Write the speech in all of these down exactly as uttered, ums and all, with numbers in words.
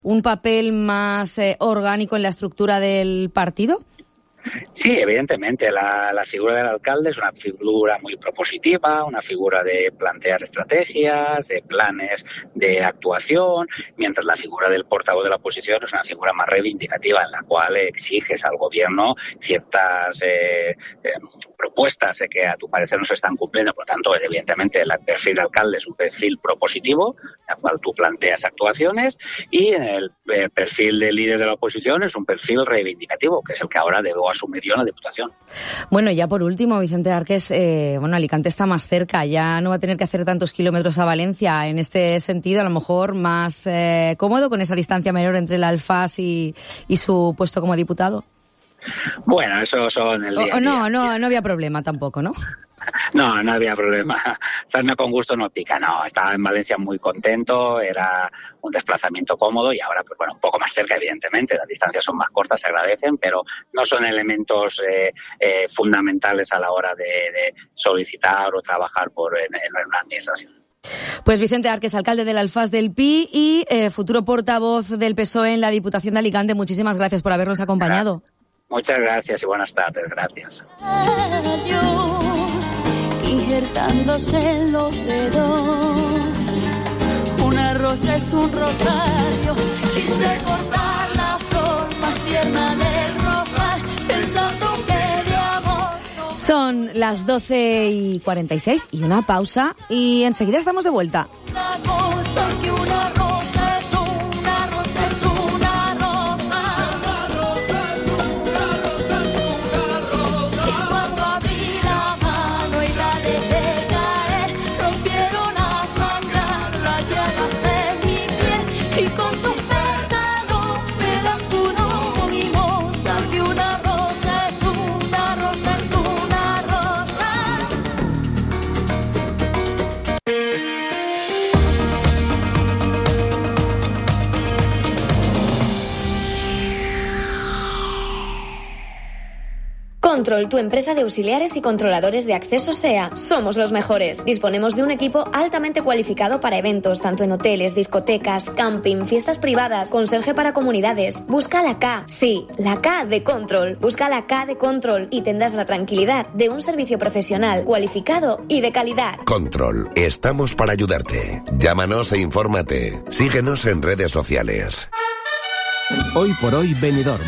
un papel más eh, orgánico en la estructura del partido? Sí, evidentemente, la, la figura del alcalde es una figura muy propositiva, una figura de plantear estrategias, de planes de actuación, mientras la figura del portavoz de la oposición es una figura más reivindicativa, en la cual exiges al gobierno ciertas eh, eh, propuestas eh, que a tu parecer no se están cumpliendo. Por lo tanto, evidentemente, el perfil de alcalde es un perfil propositivo, en el cual tú planteas actuaciones, y el, el perfil de líder de la oposición es un perfil reivindicativo, que es el que ahora debo asumir yo en la Diputación. Bueno, ya por último, Vicente Arqués, eh, bueno, Alicante está más cerca, ya no va a tener que hacer tantos kilómetros a Valencia. En este sentido, a lo mejor más eh, cómodo con esa distancia menor entre el Alfás y, y su puesto como diputado. Bueno, eso son el día a día. No, no, no había problema tampoco, ¿no? No, no había problema. Sarna con gusto no pica, no. Estaba en Valencia muy contento, era un desplazamiento cómodo y ahora, pues bueno, un poco más cerca, evidentemente. Las distancias son más cortas, se agradecen, pero no son elementos eh, eh, fundamentales a la hora de, de solicitar o trabajar por en, en una administración. Pues Vicente Arqués, alcalde del Alfás del Pi y eh, futuro portavoz del P S O E en la Diputación de Alicante, muchísimas gracias por habernos acompañado. Muchas gracias y buenas tardes, gracias. Injertándose los dedos, una rosa es un rosario, quise cortar la flor más tierna del rosal, pensando que de amor no... Son las doce y cuarenta y seis y una pausa y enseguida estamos de vuelta. Una cosa que una rosa es una rosa es una rosa, una rosa es una rosa es una rosa, y cuando abrí la mano y la dejé caer, rompieron a sangrar las llagas en mi piel, y con sus pétalos me las curó mimosa, que una rosa es una rosa es una rosa. Control, tu empresa de auxiliares y controladores de acceso S E A. Somos los mejores. Disponemos de un equipo altamente cualificado para eventos, tanto en hoteles, discotecas, camping, fiestas privadas, conserje para comunidades. Busca la K, sí, la K de Control. Busca la K de Control y tendrás la tranquilidad de un servicio profesional, cualificado y de calidad. Control, estamos para ayudarte. Llámanos e infórmate. Síguenos en redes sociales. Hoy por hoy Benidorm.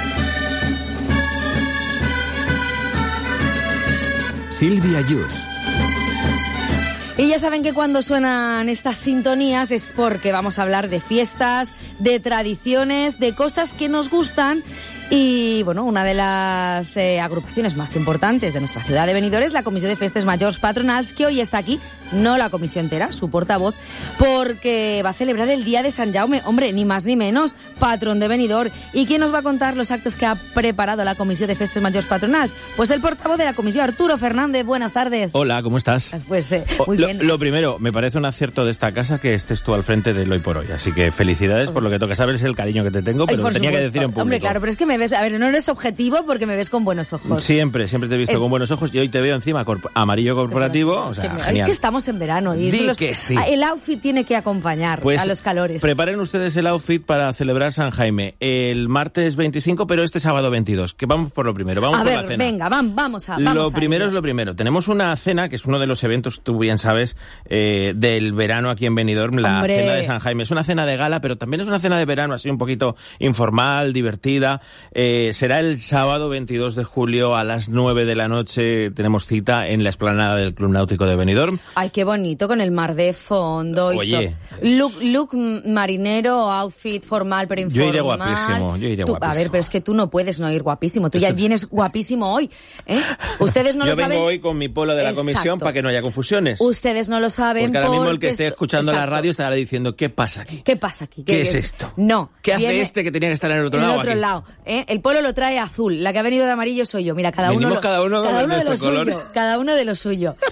Silvia Yus. Y ya saben que cuando suenan estas sintonías es porque vamos a hablar de fiestas, de tradiciones, de cosas que nos gustan. Y, bueno, una de las eh, agrupaciones más importantes de nuestra ciudad de Benidorm es la Comissió de Festes Majors Patronals, que hoy está aquí, no la comisión entera, su portavoz, porque va a celebrar el Día de Sant Jaume, hombre, ni más ni menos, patrón de Benidorm. ¿Y quién nos va a contar los actos que ha preparado la Comissió de Festes Majors Patronals? Pues el portavoz de la comisión, Arturo Fernández. Buenas tardes. Hola, ¿cómo estás? Pues eh, muy lo, bien. Lo primero, me parece un acierto de esta casa que estés tú al frente del Hoy por Hoy, así que felicidades por lo que toca. Sabes el cariño que te tengo, pero Ay, lo tenía supuesto. que decir en público. Hombre, claro, pero es que me ves, a ver, no eres objetivo porque me ves con buenos ojos. Siempre, siempre te he visto Eh, con buenos ojos y hoy te veo encima corp- amarillo corporativo, o sea, que me- genial. Es que estamos en verano y Di eso los- que sí. el outfit tiene que acompañar Pues a los calores. preparen ustedes el outfit para celebrar San Jaime el martes veinticinco, pero este sábado veintidós, que vamos por lo primero, vamos a por ver, la cena. venga, vam- vamos a vamos Lo a primero ello. es lo primero. Tenemos una cena, que es uno de los eventos, tú bien sabes, eh, del verano aquí en Benidorm, la Hombre. cena de San Jaime. Es una cena de gala, pero también es una cena de verano, así un poquito informal, divertida. Eh, será el sábado veintidós de julio a las nueve de la noche. Tenemos cita en la explanada del Club Náutico de Benidorm. Ay, qué bonito, con el mar de fondo y Oye. todo. Look, look marinero, outfit formal pero informal. Yo iré guapísimo, yo iré Tú- guapísimo. A ver, pero es que tú no puedes no ir guapísimo. Tú ya Eso- vienes guapísimo hoy, ¿eh? Ustedes no Yo lo vengo saben. hoy con mi polo de la Exacto. comisión para que no haya confusiones. Ustedes no lo saben Porque ahora mismo el porque que esté esto- escuchando la Exacto. radio estará diciendo, ¿qué pasa aquí? ¿Qué pasa aquí? ¿Qué es esto? No. ¿Qué hace viene este que tenía que estar en el otro en lado el otro aquí? lado, ¿eh? El polo lo trae azul. La que ha venido de amarillo soy yo. Mira, cada Venimos uno, lo- cada uno con cada uno de lo nuestro color. suyo. Cada uno de lo suyo.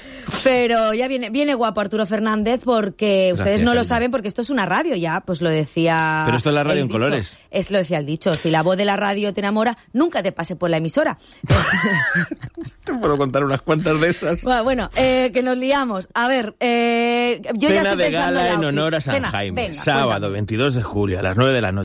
Pero ya viene, viene guapo Arturo Fernández porque Gracias, ustedes no lo cariño. saben porque esto es una radio ya, pues lo decía... Pero esto es la radio el en dicho. colores. Es lo decía el dicho, si la voz de la radio te enamora, nunca te pase por la emisora. Te puedo contar unas cuantas de esas. Bueno, bueno eh, que nos liamos. A ver, eh, yo ya Cena estoy de pensando gala el en outfit. honor a San Cena, Jaime. venga, Sábado cuéntame. veintidós de julio a las nueve de la noche.